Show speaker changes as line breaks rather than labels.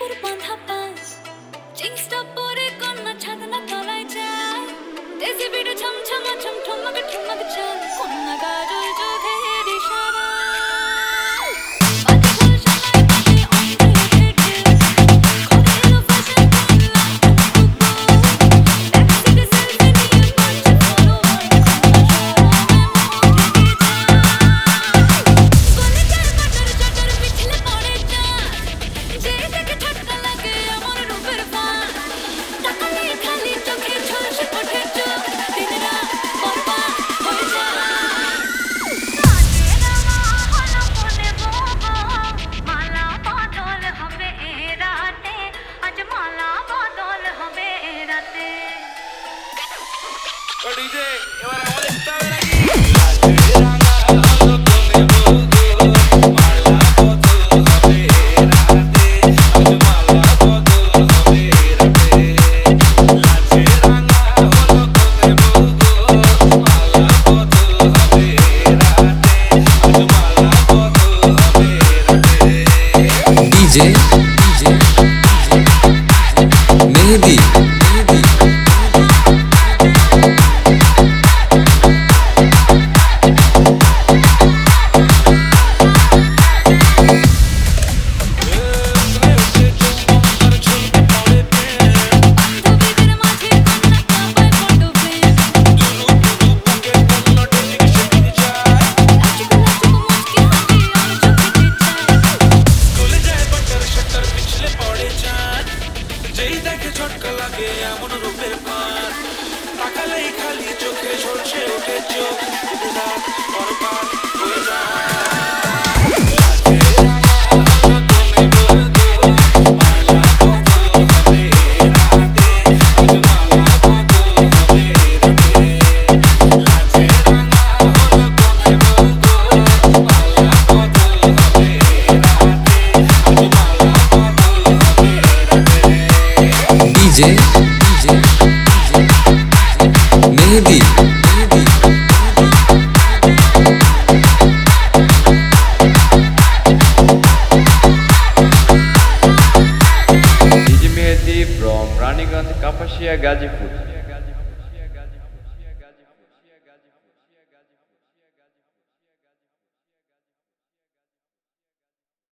নুপুর বাঁধা পাশ জিন্সটা পরে কন্যা ছাদনা তলায় যায় দেশি বিড়ু ছমছমা ছমঠমক ঠমক চাল কন্যা গাজল চোখের ইশারা
DJ, এবার আমাদের স্টাইল নাকি
DJ Mehdi
ঝটকা লাগে এমন রূপের পান তাকালেই খালি চোখে ঝলসে ওঠে চোখ বরবাদ হয়ে যায়
DJ Mehdi
DJ Mehdi from Raniganj, Kapashia, Gazipur.